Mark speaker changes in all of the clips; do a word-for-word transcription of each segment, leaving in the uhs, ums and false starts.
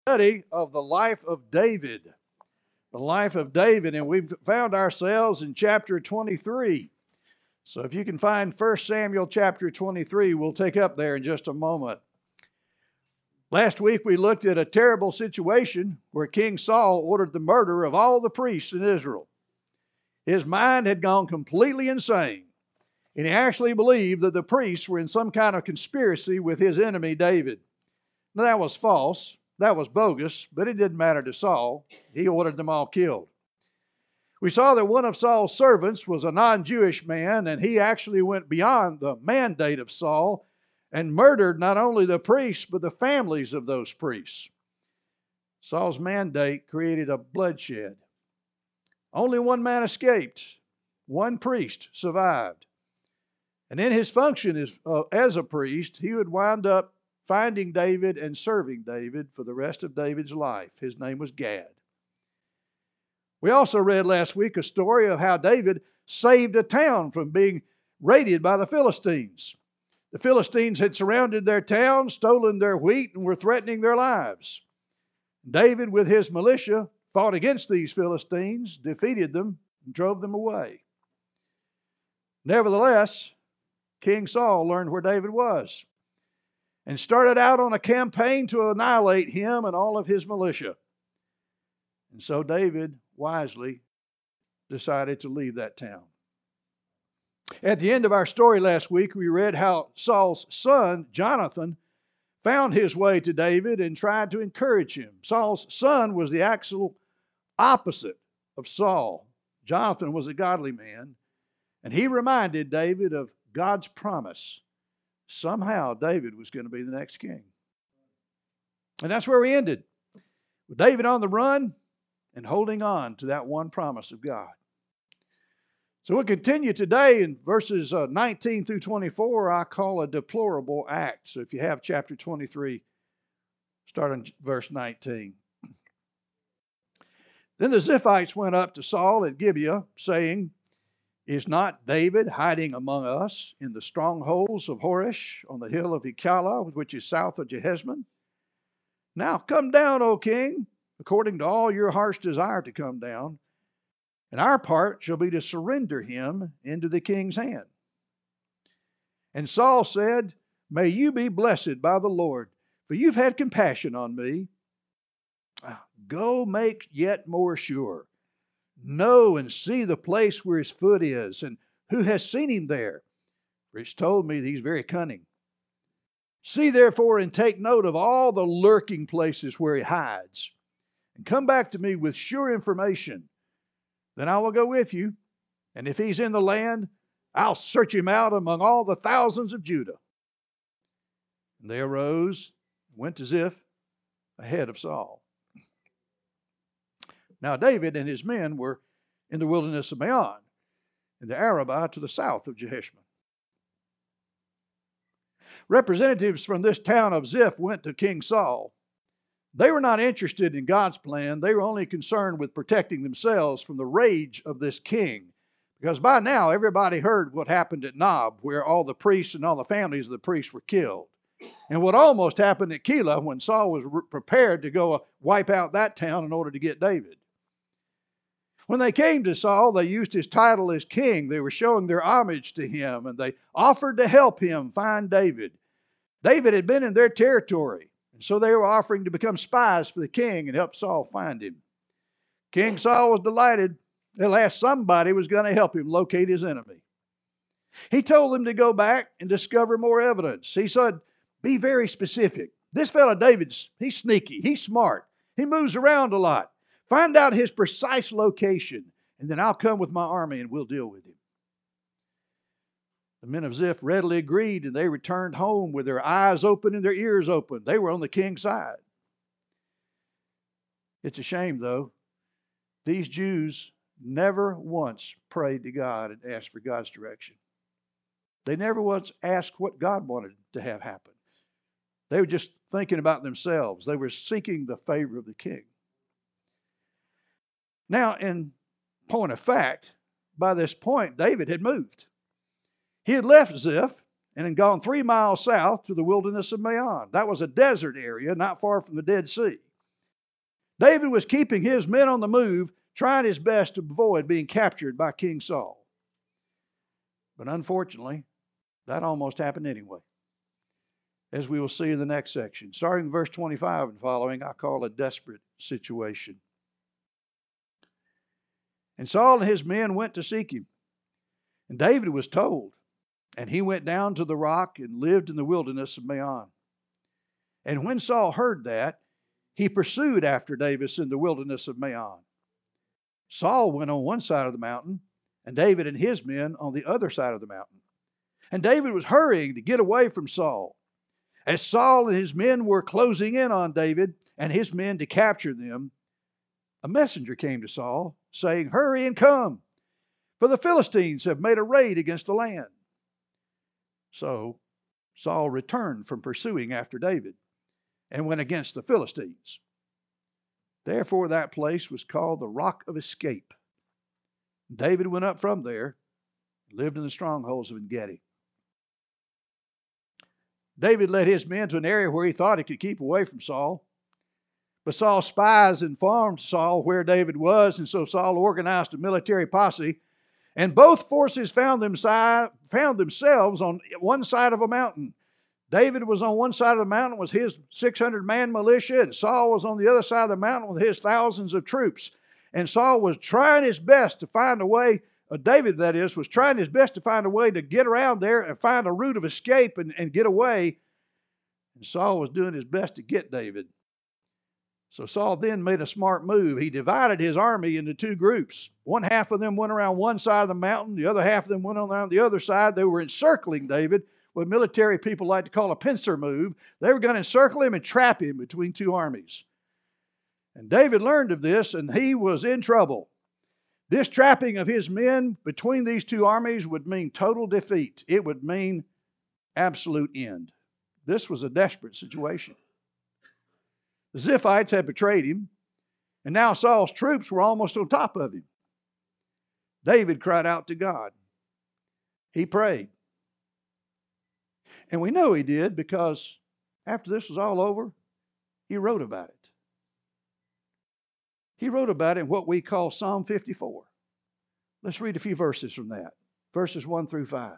Speaker 1: Study of the life of David. The life of David, and we've found ourselves in chapter twenty-three. So if you can find First Samuel chapter twenty-three, we'll take up there in just a moment. Last week we looked at a terrible situation where King Saul ordered the murder of all the priests in Israel. His mind had gone completely insane, and he actually believed that the priests were in some kind of conspiracy with his enemy David. Now that was false. That was bogus, but it didn't matter to Saul. He ordered them all killed. We saw that one of Saul's servants was a non-Jewish man, and he actually went beyond the mandate of Saul and murdered not only the priests, but the families of those priests. Saul's mandate created a bloodshed. Only one man escaped. One priest survived. And in his function as, uh, as a priest, he would wind up finding David and serving David for the rest of David's life. His name was Gad. We also read last week a story of how David saved a town from being raided by the Philistines. The Philistines had surrounded their town, stolen their wheat, and were threatening their lives. David, with his militia, fought against these Philistines, defeated them, and drove them away. Nevertheless, King Saul learned where David was and started out on a campaign to annihilate him and all of his militia. And so David wisely decided to leave that town. At the end of our story last week, we read how Saul's son, Jonathan, found his way to David and tried to encourage him. Saul's son was the actual opposite of Saul. Jonathan was a godly man, and he reminded David of God's promise. Somehow David was going to be the next king. And that's where we ended. With David on the run and holding on to that one promise of God. So we'll continue today in verses uh, nineteen through twenty-four, I call a deplorable act. So if you have chapter twenty-three, start on verse nineteen. Then the Ziphites went up to Saul at Gibeah, saying, "Is not David hiding among us in the strongholds of Horosh on the hill of Echalah, which is south of Jehezmon? Now come down, O king, according to all your heart's desire to come down, and our part shall be to surrender him into the king's hand." And Saul said, "May you be blessed by the Lord, for you've had compassion on me. Go make yet more sure. Know and see the place where his foot is, and who has seen him there. For it's told me that he's very cunning. See therefore and take note of all the lurking places where he hides, and come back to me with sure information. Then I will go with you, and if he's in the land, I'll search him out among all the thousands of Judah." And they arose, went to Ziph, ahead of Saul. Now David and his men were in the wilderness of Maon, in the Arabah to the south of Jehezmon. Representatives from this town of Ziph went to King Saul. They were not interested in God's plan. They were only concerned with protecting themselves from the rage of this king. Because by now everybody heard what happened at Nob, where all the priests and all the families of the priests were killed. And what almost happened at Keilah when Saul was re- prepared to go wipe out that town in order to get David. When they came to Saul, they used his title as king. They were showing their homage to him, and they offered to help him find David. David had been in their territory, and so they were offering to become spies for the king and help Saul find him. King Saul was delighted. At last somebody was going to help him locate his enemy. He told them to go back and discover more evidence. He said, "Be very specific. This fellow David's, he's sneaky, he's smart, he moves around a lot. Find out his precise location, and then I'll come with my army and we'll deal with him." The men of Ziph readily agreed, and they returned home with their eyes open and their ears open. They were on the king's side. It's a shame, though. These Jews never once prayed to God and asked for God's direction. They never once asked what God wanted to have happen. They were just thinking about themselves. They were seeking the favor of the king. Now, in point of fact, by this point, David had moved. He had left Ziph and had gone three miles south to the wilderness of Maon. That was a desert area not far from the Dead Sea. David was keeping his men on the move, trying his best to avoid being captured by King Saul. But unfortunately, that almost happened anyway, as we will see in the next section. Starting in verse twenty-five and following, I call a desperate situation. And Saul and his men went to seek him. And David was told, and he went down to the rock and lived in the wilderness of Maon. And when Saul heard that, he pursued after David in the wilderness of Maon. Saul went on one side of the mountain, and David and his men on the other side of the mountain. And David was hurrying to get away from Saul. As Saul and his men were closing in on David and his men to capture them, a messenger came to Saul, saying, "Hurry and come, for the Philistines have made a raid against the land." So Saul returned from pursuing after David and went against the Philistines. Therefore that place was called the Rock of Escape. David went up from there and lived in the strongholds of En-gedi. David led his men to an area where he thought he could keep away from Saul. But Saul's spies informed Saul where David was, and so Saul organized a military posse, and both forces found, them si- found themselves on one side of a mountain. David was on one side of the mountain with his six hundred man militia, and Saul was on the other side of the mountain with his thousands of troops. And Saul was trying his best to find a way, uh, David that is, was trying his best to find a way to get around there and find a route of escape and, and get away. And Saul was doing his best to get David. So Saul then made a smart move. He divided his army into two groups. One half of them went around one side of the mountain. The other half of them went around the other side. They were encircling David, what military people like to call a pincer move. They were going to encircle him and trap him between two armies. And David learned of this, and he was in trouble. This trapping of his men between these two armies would mean total defeat. It would mean absolute end. This was a desperate situation. The Ziphites had betrayed him, and now Saul's troops were almost on top of him. David cried out to God. He prayed. And we know he did because after this was all over, he wrote about it. He wrote about it in what we call Psalm fifty-four. Let's read a few verses from that. Verses one through five.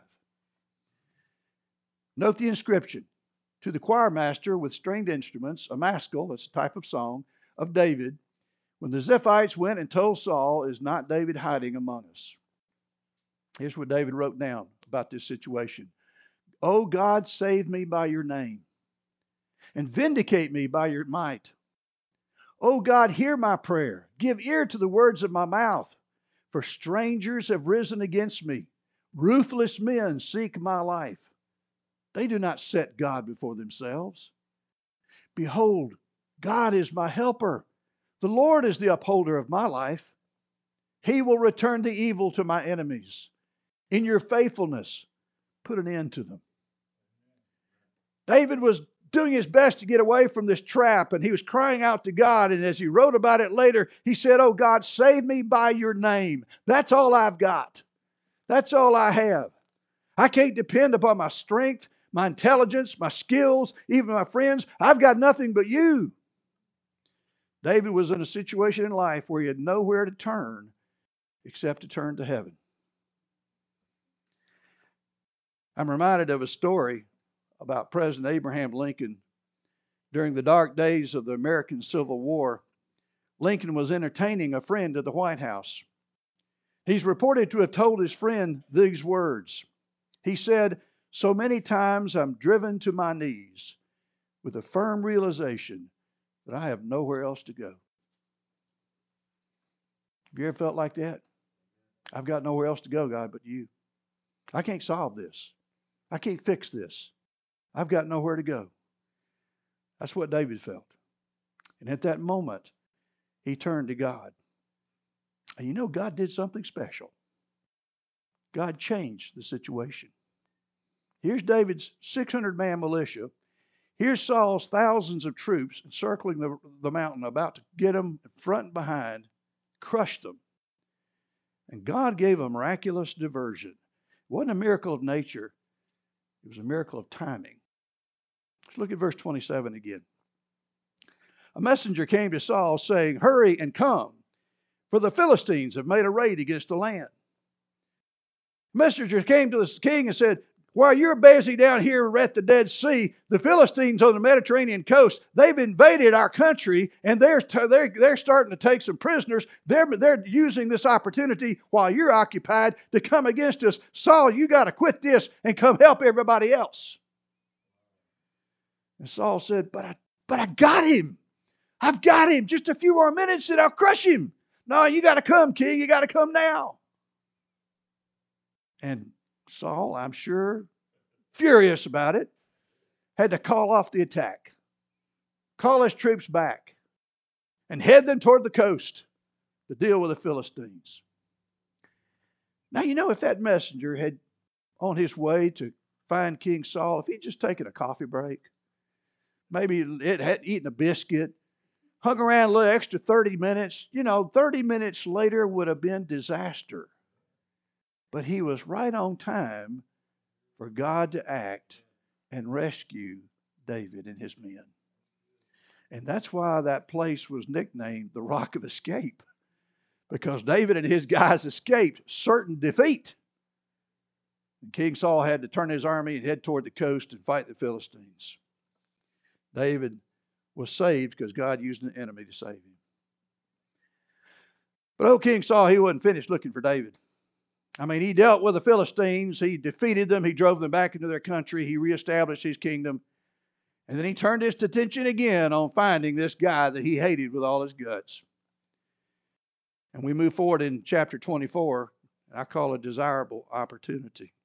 Speaker 1: Note the inscription. To the choir master with stringed instruments, a maskil, that's a type of song, of David, when the Ziphites went and told Saul, "Is not David hiding among us?" Here's what David wrote down about this situation. "O God, save me by your name, and vindicate me by your might. O God, hear my prayer. Give ear to the words of my mouth. For strangers have risen against me. Ruthless men seek my life. They do not set God before themselves. Behold, God is my helper. The Lord is the upholder of my life. He will return the evil to my enemies. In your faithfulness, put an end to them." David was doing his best to get away from this trap, and he was crying out to God. And as he wrote about it later, he said, "Oh God, save me by your name. That's all I've got. That's all I have. I can't depend upon my strength, my intelligence, my skills, even my friends. I've got nothing but you." David was in a situation in life where he had nowhere to turn except to turn to heaven. I'm reminded of a story about President Abraham Lincoln. During the dark days of the American Civil War, Lincoln was entertaining a friend at the White House. He's reported to have told his friend these words. He said, "So many times I'm driven to my knees with a firm realization that I have nowhere else to go." Have you ever felt like that? I've got nowhere else to go, God, but you. I can't solve this. I can't fix this. I've got nowhere to go. That's what David felt. And at that moment, he turned to God. And you know, God did something special. God changed the situation. Here's David's six hundred man militia. Here's Saul's thousands of troops encircling the, the mountain, about to get them front and behind, crushed them. And God gave a miraculous diversion. It wasn't a miracle of nature. It was a miracle of timing. Let's look at verse twenty-seven again. a messenger came to Saul saying, "Hurry and come, for the Philistines have made a raid against the land." The messenger came to the king and said, "While you're busy down here at the Dead Sea, the Philistines on the Mediterranean coast, they've invaded our country, and they're, they're, they're starting to take some prisoners. They're, they're using this opportunity while you're occupied to come against us. Saul, you got to quit this and come help everybody else." And Saul said, but I, but I got him. I've got him. Just a few more minutes and I'll crush him. "No, you got to come, king. You got to come now." And Saul, I'm sure, furious about it, had to call off the attack, call his troops back, and head them toward the coast to deal with the Philistines. Now, you know, if that messenger had, on his way to find King Saul, if he'd just taken a coffee break, maybe it had eaten a biscuit, hung around a little extra thirty minutes, you know, thirty minutes later would have been disaster. But he was right on time for God to act and rescue David and his men. And that's why that place was nicknamed the Rock of Escape, because David and his guys escaped certain defeat. And King Saul had to turn his army and head toward the coast and fight the Philistines. David was saved because God used an enemy to save him. But old King Saul, he wasn't finished looking for David. I mean, he dealt with the Philistines. He defeated them. He drove them back into their country. He reestablished his kingdom. And then he turned his attention again on finding this guy that he hated with all his guts. And we move forward in chapter twenty-four. I call it a desirable opportunity.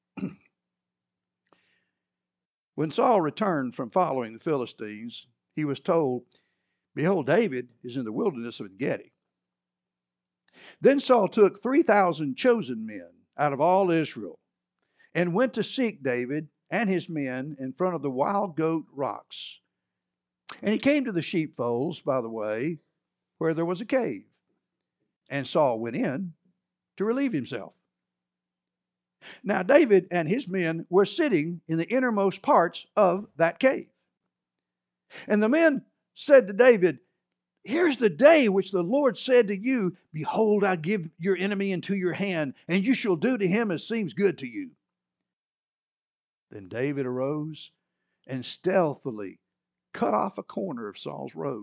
Speaker 1: When Saul returned from following the Philistines, he was told, "Behold, David is in the wilderness of En-gedi." Then Saul took three thousand chosen men out of all Israel and went to seek David and his men in front of the Wild Goat Rocks. And he came to the sheepfolds by the way, where there was a cave. And Saul went in to relieve himself. Now David and his men were sitting in the innermost parts of that cave. And the men said to David, "Here's the day which the Lord said to you, Behold, I give your enemy into your hand, and you shall do to him as seems good to you." Then David arose and stealthily cut off a corner of Saul's robe.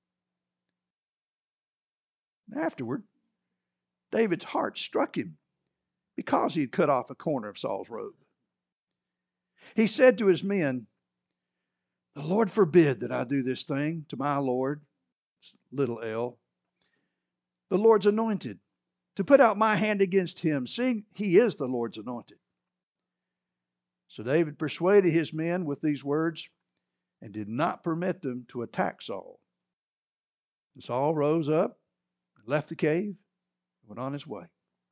Speaker 1: Afterward, David's heart struck him because he had cut off a corner of Saul's robe. He said to his men, "The Lord forbid that I do this thing to my Lord, little L, the Lord's anointed, to put out my hand against him, seeing he is the Lord's anointed." So David persuaded his men with these words and did not permit them to attack Saul. And Saul rose up, left the cave, and went on his way.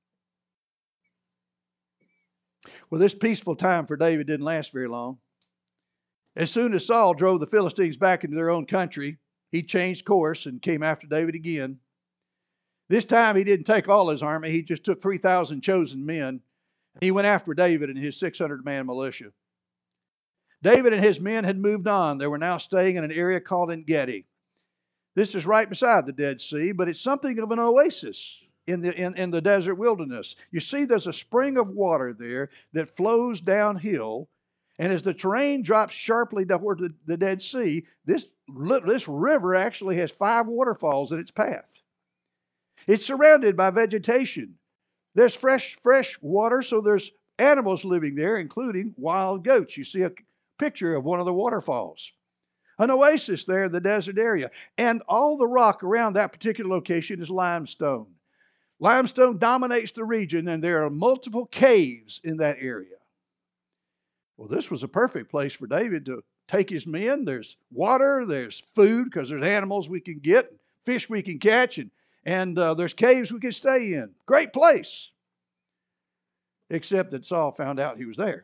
Speaker 1: Well, this peaceful time for David didn't last very long. As soon as Saul drove the Philistines back into their own country, he changed course and came after David again. This time he didn't take all his army. He just took three thousand chosen men. He went after David and his six hundred man militia. David and his men had moved on. They were now staying in an area called En-gedi. This is right beside the Dead Sea, but it's something of an oasis in the, in, in the desert wilderness. You see, there's a spring of water there that flows downhill. And as the terrain drops sharply toward the, the Dead Sea, this, this river actually has five waterfalls in its path. It's surrounded by vegetation. There's fresh, fresh water, so there's animals living there, including wild goats. You see a picture of one of the waterfalls. An oasis there in the desert area. And all the rock around that particular location is limestone. Limestone dominates the region, and there are multiple caves in that area. Well, this was a perfect place for David to take his men. There's water, there's food, because there's animals we can get, fish we can catch, and, and uh, there's caves we can stay in. Great place. Except that Saul found out he was there.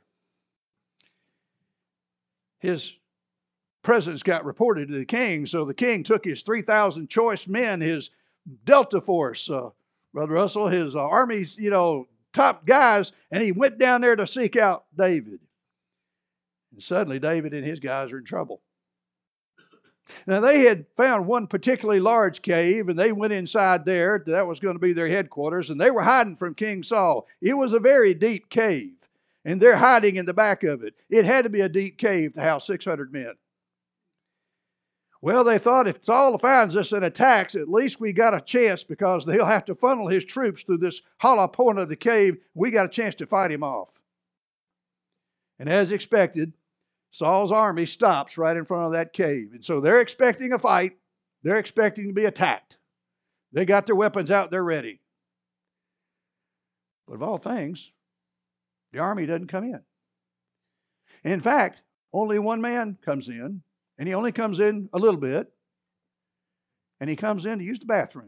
Speaker 1: His presence got reported to the king, so the king took his three thousand choice men, his Delta Force, uh, Brother Russell, his uh, army's, you know, top guys, and he went down there to seek out David. And suddenly David and his guys are in trouble. Now, they had found one particularly large cave, and they went inside there. That was going to be their headquarters, and they were hiding from King Saul. It was a very deep cave, and they're hiding in the back of it. It had to be a deep cave to house six hundred men. Well, they thought if Saul finds us and attacks, at least we got a chance, because they'll have to funnel his troops through this hollow point of the cave. We got a chance to fight him off. And as expected, Saul's army stops right in front of that cave. And so they're expecting a fight. They're expecting to be attacked. They got their weapons out. They're ready. But of all things, the army doesn't come in. In fact, only one man comes in, and he only comes in a little bit, and he comes in to use the bathroom.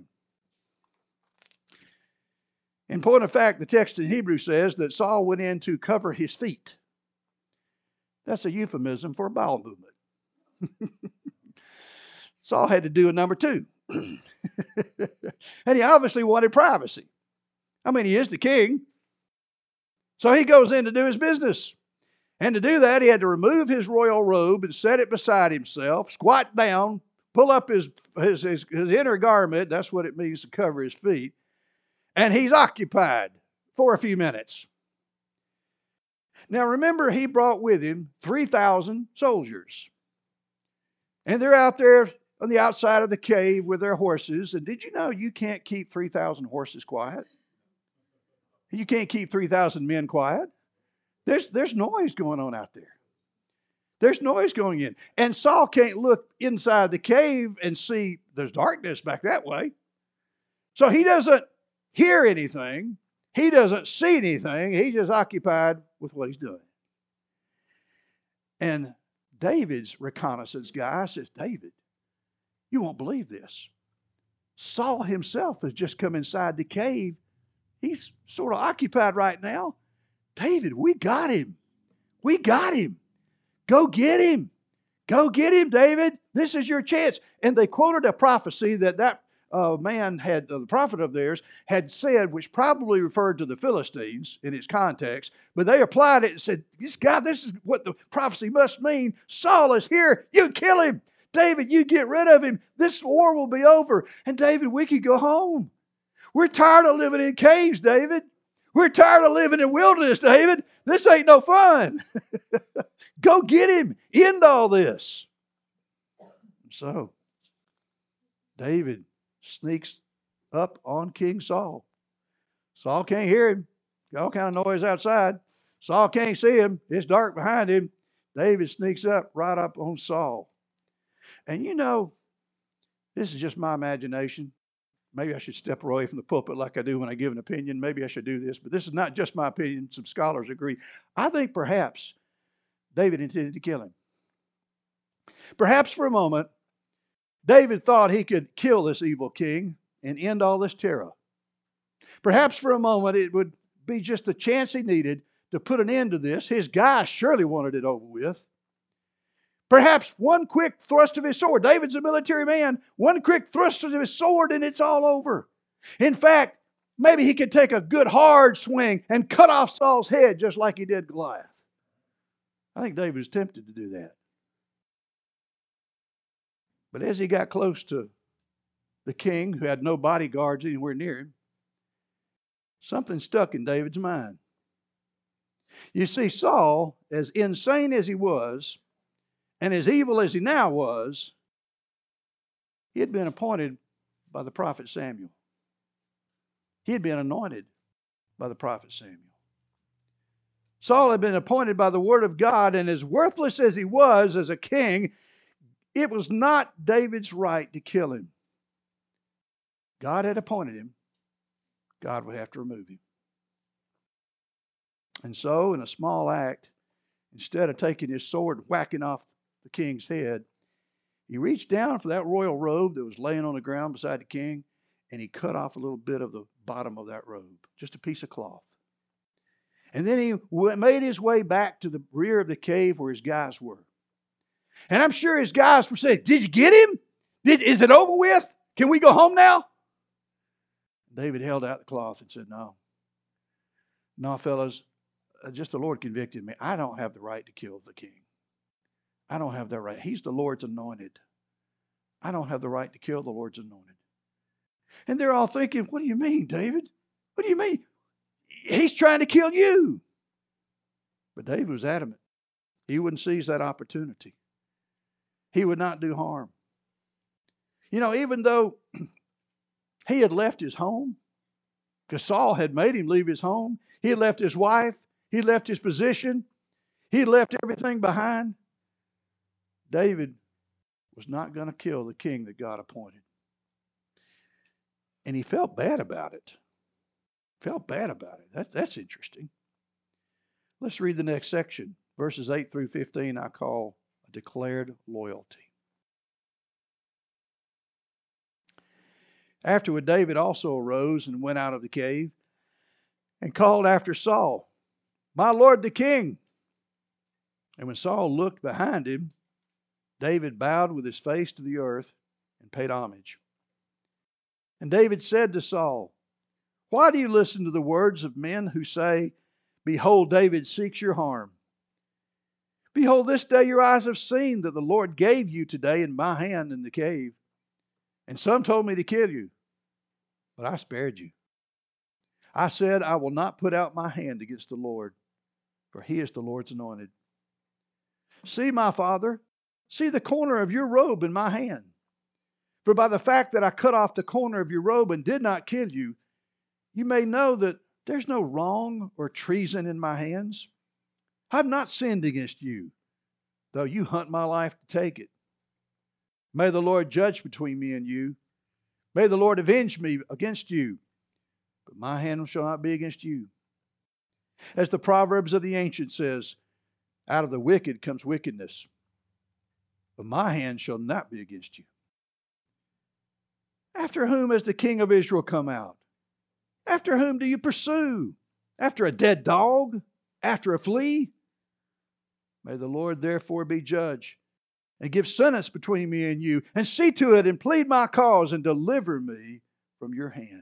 Speaker 1: In point of fact, the text in Hebrew says that Saul went in to cover his feet. That's a euphemism for a bowel movement. Saul had to do a number two. And he obviously wanted privacy. I mean, he is the king. So he goes in to do his business. And to do that, he had to remove his royal robe and set it beside himself, squat down, pull up his, his, his, his inner garment. That's what it means to cover his feet. And he's occupied for a few minutes. Now remember, he brought with him three thousand soldiers. And they're out there on the outside of the cave with their horses. And did you know you can't keep three thousand horses quiet? You can't keep three thousand men quiet. There's, there's noise going on out there. There's noise going in. And Saul can't look inside the cave and see there's darkness back that way. So he doesn't hear anything. He doesn't see anything. He's just occupied with what he's doing. And David's reconnaissance guy says, David, you won't believe this. Saul himself has just come inside the cave. He's sort of occupied right now. David, we got him. We got him. Go get him. Go get him, David. This is your chance. And they quoted a prophecy that that uh, man had, uh, the prophet of theirs, had said, which probably referred to the Philistines in its context, but they applied it and said, this guy, this is what the prophecy must mean. Saul is here. You kill him. David, you get rid of him. This war will be over. And David, we could go home. We're tired of living in caves, David. We're tired of living in wilderness, David. This ain't no fun. Go get him. End all this. So, David sneaks up on King Saul. Saul can't hear him. Got all kind of noise outside. Saul can't see him. It's dark behind him. David sneaks up right up on Saul. And you know, this is just my imagination. Maybe I should step away from the pulpit like I do when I give an opinion. Maybe I should do this. But this is not just my opinion. Some scholars agree. I think perhaps David intended to kill him. Perhaps for a moment, David thought he could kill this evil king and end all this terror. Perhaps for a moment it would be just the chance he needed to put an end to this. His guys surely wanted it over with. Perhaps one quick thrust of his sword. David's a military man. One quick thrust of his sword and it's all over. In fact, maybe he could take a good hard swing and cut off Saul's head just like he did Goliath. I think David was tempted to do that. But as he got close to the king, who had no bodyguards anywhere near him, something stuck in David's mind. You see, Saul, as insane as he was, and as evil as he now was, he had been appointed by the prophet Samuel. He had been anointed by the prophet Samuel. Saul had been appointed by the word of God, and as worthless as he was as a king, it was not David's right to kill him. God had appointed him. God would have to remove him. And so, in a small act, instead of taking his sword and whacking off the king's head, he reached down for that royal robe that was laying on the ground beside the king, and he cut off a little bit of the bottom of that robe, just a piece of cloth. And then he made his way back to the rear of the cave where his guys were. And I'm sure his guys were saying, did you get him? Did, is it over with? Can we go home now? David held out the cloth and said, no. No, fellas, just the Lord convicted me. I don't have the right to kill the king. I don't have that right. He's the Lord's anointed. I don't have the right to kill the Lord's anointed. And they're all thinking, what do you mean, David? What do you mean? He's trying to kill you. But David was adamant. He wouldn't seize that opportunity. He would not do harm. You know, even though he had left his home, because Saul had made him leave his home, he had left his wife, he left his position, he left everything behind. David was not going to kill the king that God appointed. And he felt bad about it. Felt bad about it. That's, that's interesting. Let's read the next section. Verses eight through fifteen I call a declared loyalty. Afterward, David also arose and went out of the cave and called after Saul, "My lord the king." And when Saul looked behind him, David bowed with his face to the earth and paid homage. And David said to Saul, "Why do you listen to the words of men who say, 'Behold, David seeks your harm'? Behold, this day your eyes have seen that the Lord gave you today in my hand in the cave. And some told me to kill you, but I spared you. I said, I will not put out my hand against the Lord, for he is the Lord's anointed. See, my father, see the corner of your robe in my hand. For by the fact that I cut off the corner of your robe and did not kill you, you may know that there's no wrong or treason in my hands. I have not sinned against you, though you hunt my life to take it. May the Lord judge between me and you. May the Lord avenge me against you, but my hand shall not be against you. As the Proverbs of the ancient says, out of the wicked comes wickedness, but my hand shall not be against you. After whom has the king of Israel come out? After whom do you pursue? After a dead dog? After a flea? May the Lord therefore be judge, and give sentence between me and you, and see to it and plead my cause and deliver me from your hand."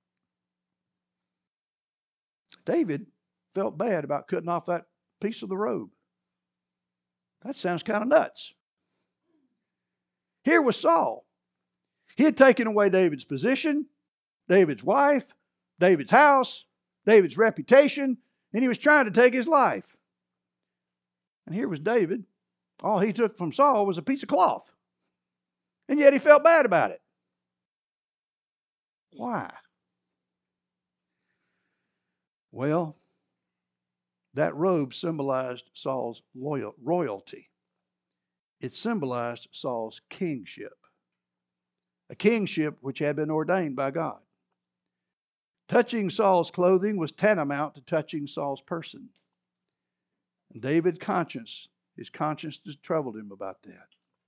Speaker 1: David felt bad about cutting off that piece of the robe. That sounds kind of nuts. Here was Saul. He had taken away David's position, David's wife, David's house, David's reputation, and he was trying to take his life. And here was David. All he took from Saul was a piece of cloth. And yet he felt bad about it. Why? Well, that robe symbolized Saul's loyal, royalty. It symbolized Saul's kingship. A kingship which had been ordained by God. Touching Saul's clothing was tantamount to touching Saul's person. And David's conscience, his conscience just troubled him about that.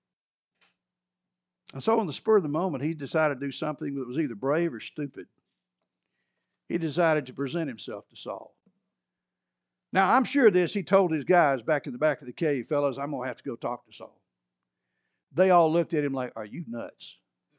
Speaker 1: And so on the spur of the moment, he decided to do something that was either brave or stupid. He decided to present himself to Saul. Now, I'm sure this, he told his guys back in the back of the cave, fellas, I'm going to have to go talk to Saul. They all looked at him like, are you nuts?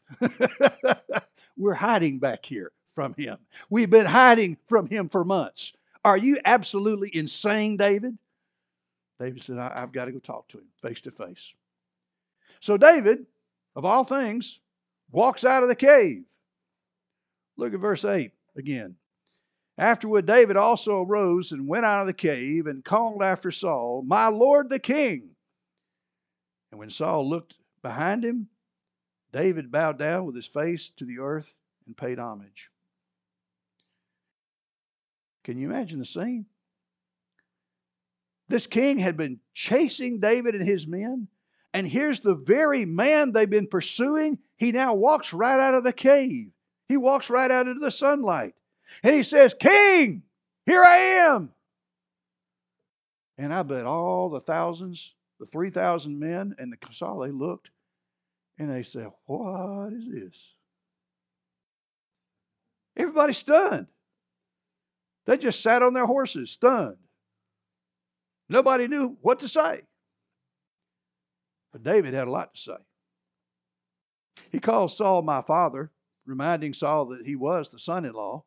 Speaker 1: We're hiding back here from him. We've been hiding from him for months. Are you absolutely insane, David? David said, I, I've got to go talk to him face to face. So David, of all things, walks out of the cave. Look at verse eight again. Afterward, David also arose and went out of the cave and called after Saul, "My lord the king." And when Saul looked behind him, David bowed down with his face to the earth and paid homage. Can you imagine the scene? This king had been chasing David and his men, and here's the very man they've been pursuing. He now walks right out of the cave. He walks right out into the sunlight. And he says, "King, here I am." And I bet all the thousands, the three thousand men and the Saul, they looked and they said, "What is this?" Everybody's stunned. They just sat on their horses, stunned. Nobody knew what to say. But David had a lot to say. He called Saul my father, reminding Saul that he was the son-in-law.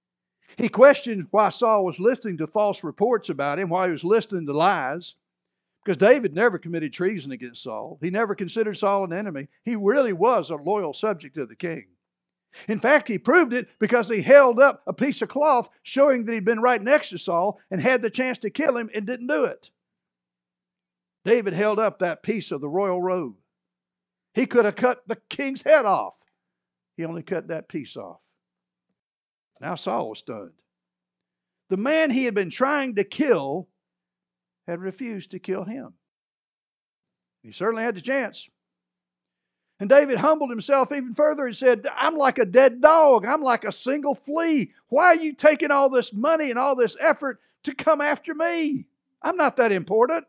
Speaker 1: He questioned why Saul was listening to false reports about him, why he was listening to lies. Because David never committed treason against Saul. He never considered Saul an enemy. He really was a loyal subject of the king. In fact, he proved it because he held up a piece of cloth showing that he'd been right next to Saul and had the chance to kill him and didn't do it. David held up that piece of the royal robe. He could have cut the king's head off. He only cut that piece off. Now Saul was stunned. The man he had been trying to kill had refused to kill him. He certainly had the chance. And David humbled himself even further and said, I'm like a dead dog. I'm like a single flea. Why are you taking all this money and all this effort to come after me? I'm not that important.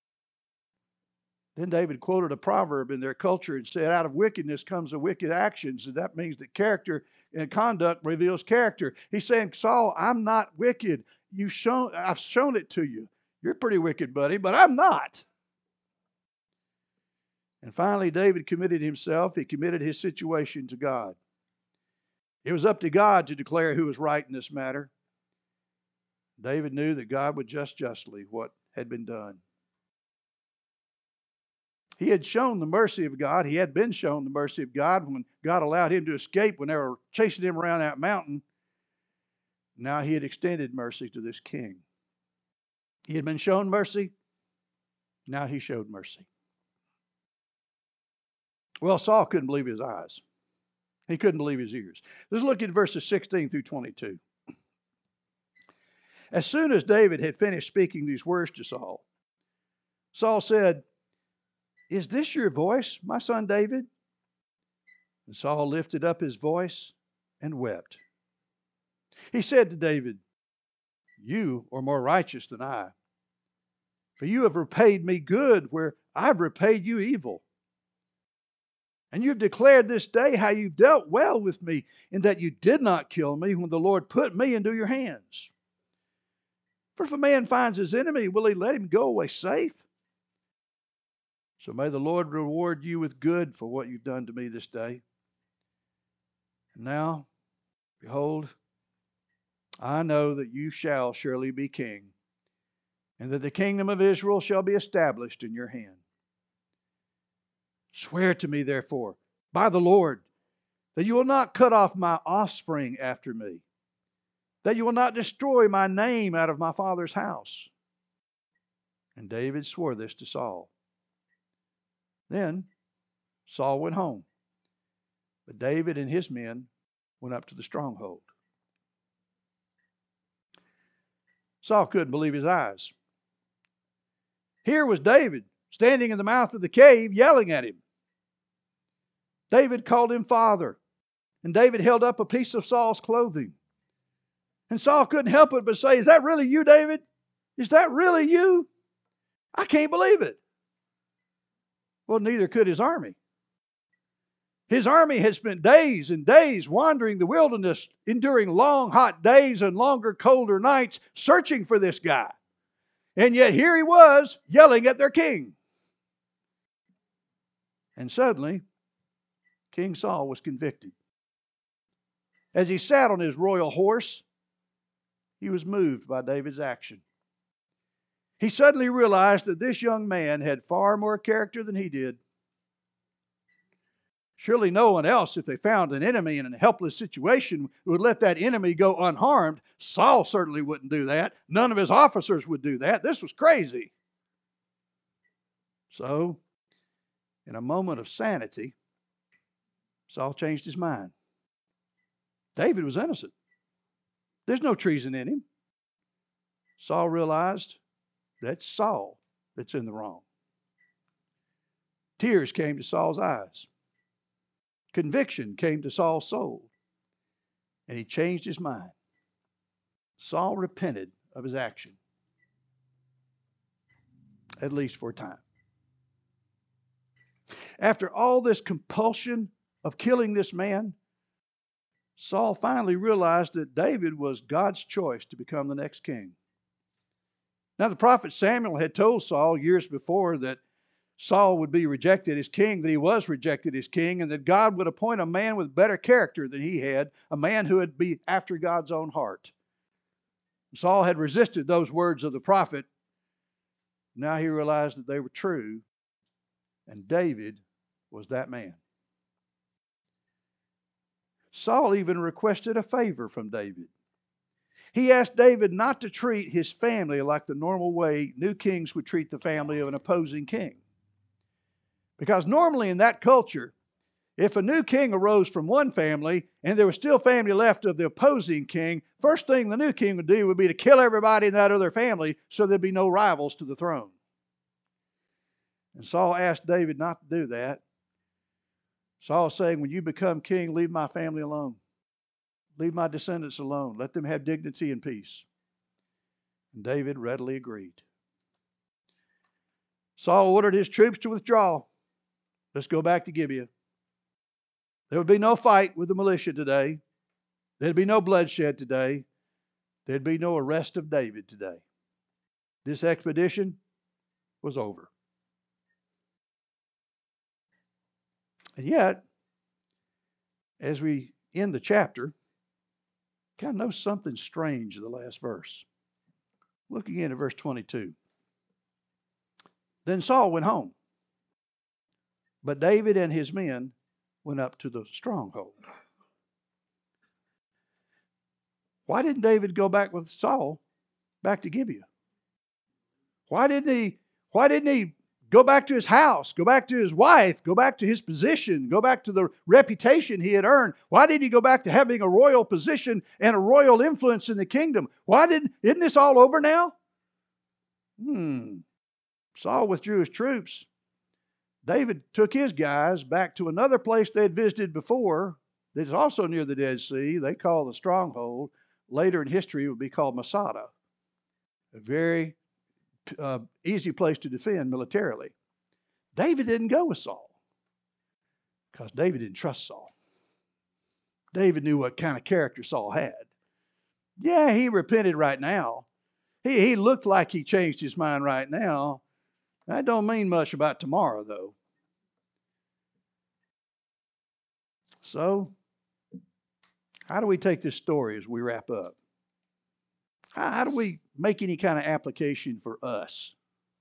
Speaker 1: Then David quoted a proverb in their culture and said, out of wickedness comes the wicked actions. And that means that character and conduct reveals character. He's saying, Saul, I'm not wicked. You've shown, I've shown it to you. You're pretty wicked, buddy, but I'm not. And finally, David committed himself. He committed his situation to God. It was up to God to declare who was right in this matter. David knew that God would judge justly what had been done. He had shown the mercy of God. He had been shown the mercy of God when God allowed him to escape when they were chasing him around that mountain. Now he had extended mercy to this king. He had been shown mercy. Now he showed mercy. Well, Saul couldn't believe his eyes. He couldn't believe his ears. Let's look at verses sixteen through twenty-two. As soon as David had finished speaking these words to Saul, Saul said, Is this your voice, my son David? And Saul lifted up his voice and wept. He said to David, You are more righteous than I, for you have repaid me good where I've repaid you evil. And you've declared this day how you dealt well with me, in that you did not kill me when the Lord put me into your hands. For if a man finds his enemy, will he let him go away safe? So may the Lord reward you with good for what you've done to me this day. And now, behold, I know that you shall surely be king, and that the kingdom of Israel shall be established in your hand. Swear to me, therefore, by the Lord, that you will not cut off my offspring after me, that you will not destroy my name out of my father's house. And David swore this to Saul. Then Saul went home, but David and his men went up to the stronghold. Saul couldn't believe his eyes. Here was David standing in the mouth of the cave yelling at him. David called him father, and David held up a piece of Saul's clothing. And Saul couldn't help it but say, Is that really you, David? Is that really you? I can't believe it. Well, neither could his army. His army had spent days and days wandering the wilderness, enduring long, hot days and longer, colder nights, searching for this guy. And yet here he was, yelling at their king. And suddenly, King Saul was convicted. As he sat on his royal horse, he was moved by David's action. He suddenly realized that this young man had far more character than he did. Surely no one else, if they found an enemy in a helpless situation, would let that enemy go unharmed. Saul certainly wouldn't do that. None of his officers would do that. This was crazy. So, in a moment of sanity, Saul changed his mind. David was innocent. There's no treason in him. Saul realized that's Saul that's in the wrong. Tears came to Saul's eyes. Conviction came to Saul's soul. And he changed his mind. Saul repented of his action. At least for a time. After all this compulsion of killing this man, Saul finally realized that David was God's choice to become the next king. Now, the prophet Samuel had told Saul years before that Saul would be rejected as king, that he was rejected as king, and that God would appoint a man with better character than he had, a man who would be after God's own heart. Saul had resisted those words of the prophet, Now he realized that they were true, and David was that man. Saul even requested a favor from David. He asked David not to treat his family like the normal way new kings would treat the family of an opposing king. Because normally in that culture, if a new king arose from one family and there was still family left of the opposing king, first thing the new king would do would be to kill everybody in that other family so there'd be no rivals to the throne. And Saul asked David not to do that. Saul is saying, when you become king, leave my family alone. Leave my descendants alone. Let them have dignity and peace. And David readily agreed. Saul ordered his troops to withdraw. Let's go back to Gibeah. There would be no fight with the militia today. There'd be no bloodshed today. There'd be no arrest of David today. This expedition was over. And yet, as we end the chapter, kind of notice something strange in the last verse. Look again at verse twenty-two. Then Saul went home, but David and his men went up to the stronghold. Why didn't David go back with Saul back to Gibeah? Why didn't he, why didn't he go back to his house, go back to his wife, go back to his position, go back to the reputation he had earned? Why did he go back to having a royal position and a royal influence in the kingdom? Why didn't, isn't this all over now? Hmm. Saul withdrew his troops. David took his guys back to another place they had visited before that's also near the Dead Sea. They call the stronghold. Later in history, it would be called Masada. A very uh, easy place to defend militarily. David didn't go with Saul because David didn't trust Saul. David knew what kind of character Saul had. Yeah, he repented right now. He, he looked like he changed his mind right now. That don't mean much about tomorrow, though. So, how do we take this story as we wrap up? How, how do we make any kind of application for us?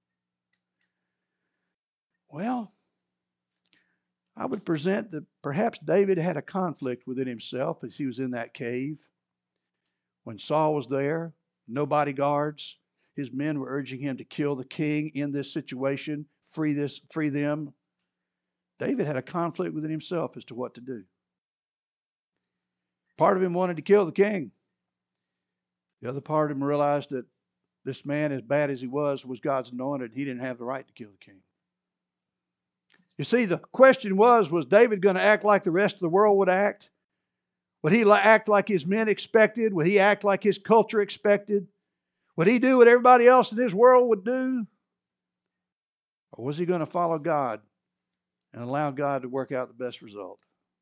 Speaker 1: Well, I would present that perhaps David had a conflict within himself as he was in that cave. When Saul was there, no bodyguards. His men were urging him to kill the king in this situation, free this, free them. David had a conflict within himself as to what to do. Part of him wanted to kill the king. The other part of him realized that this man, as bad as he was, was God's anointed. He didn't have the right to kill the king. You see, the question was, was David going to act like the rest of the world would act? Would he act like his men expected? Would he act like his culture expected? Would he do what everybody else in his world would do? Or was he going to follow God and allow God to work out the best result?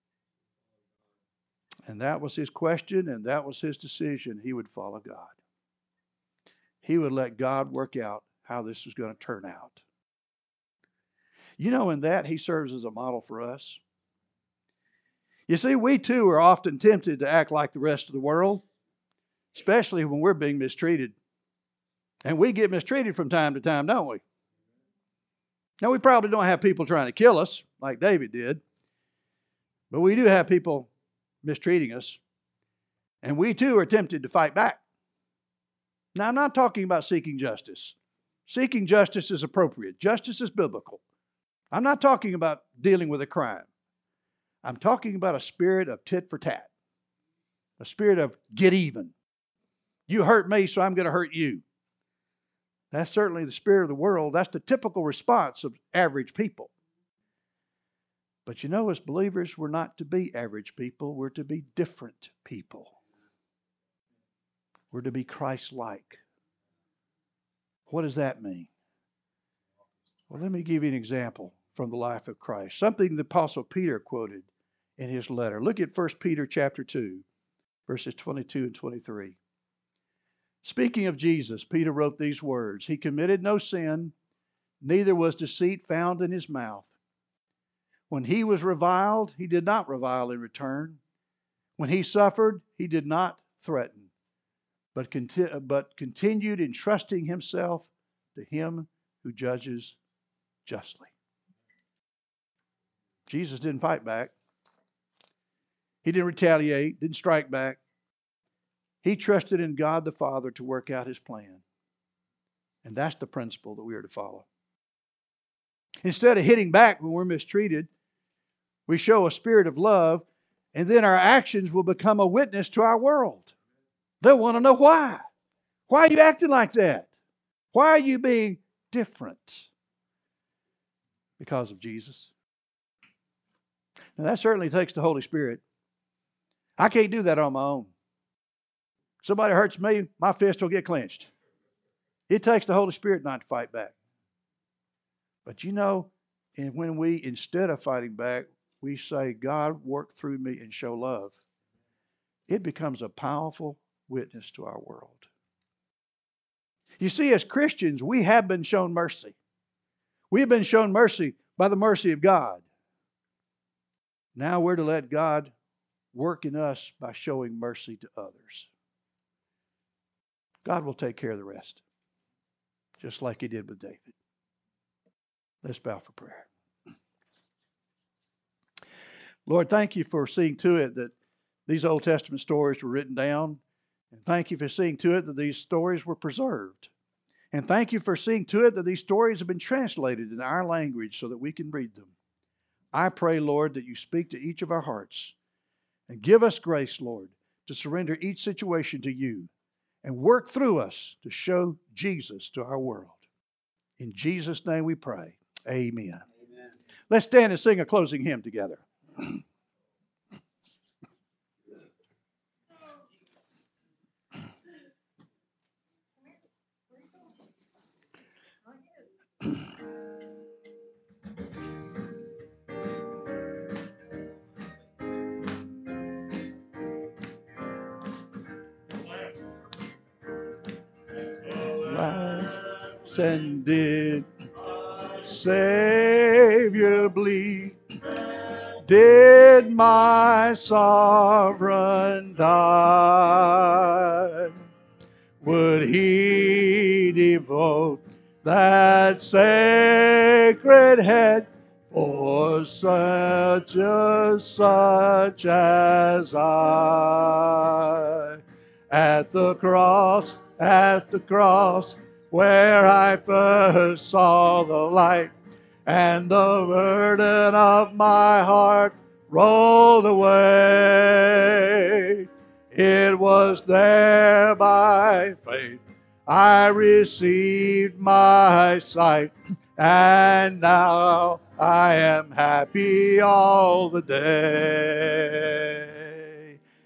Speaker 1: And that was his question, and that was his decision. He would follow God. He would let God work out how this was going to turn out. You know, in that, he serves as a model for us. You see, we too are often tempted to act like the rest of the world, especially when we're being mistreated. And we get mistreated from time to time, don't we? Now, we probably don't have people trying to kill us like David did, but we do have people mistreating us, and we too are tempted to fight back. Now, I'm not talking about seeking justice. Seeking justice is appropriate. Justice is biblical. I'm not talking about dealing with a crime. I'm talking about a spirit of tit for tat, a spirit of get even. You hurt me, so I'm going to hurt you. That's certainly the spirit of the world. That's the typical response of average people. But you know, as believers, we're not to be average people. We're to be different people. We're to be Christ-like. What does that mean? Well, let me give you an example from the life of Christ. Something the Apostle Peter quoted in his letter. Look at First Peter chapter two, verses twenty-two and twenty-three. Speaking of Jesus, Peter wrote these words, "He committed no sin, neither was deceit found in his mouth. When he was reviled, he did not revile in return. When he suffered, he did not threaten, but, conti- but continued entrusting himself to him who judges justly. Jesus didn't fight back. He didn't retaliate, didn't strike back. He trusted in God the Father to work out his plan. And that's the principle that we are to follow. Instead of hitting back when we're mistreated, we show a spirit of love, and then our actions will become a witness to our world. They'll want to know why. Why are you acting like that? Why are you being different? Because of Jesus. Now that certainly takes the Holy Spirit. I can't do that on my own. Somebody hurts me, my fist will get clenched. It takes the Holy Spirit not to fight back. But you know, and when we, instead of fighting back, we say, God, work through me and show love, it becomes a powerful witness to our world. You see, as Christians, we have been shown mercy. We have been shown mercy by the mercy of God. Now we're to let God work in us by showing mercy to others. God will take care of the rest, just like he did with David. Let's bow for prayer. Lord, thank you for seeing to it that these Old Testament stories were written down. And thank you for seeing to it that these stories were preserved. And thank you for seeing to it that these stories have been translated in our language so that we can read them. I pray, Lord, that you speak to each of our hearts and give us grace, Lord, to surrender each situation to you and work through us to show Jesus to our world. In Jesus' name we pray. Amen. Amen. Let's stand and sing a closing hymn together. And did Savior bleed? Did my sovereign die? Would he devote that sacred head for such a such as I? At the cross, at the cross, where I first saw the light, and the burden of my heart rolled away. It was there by faith I received my sight, and now I am happy all the day.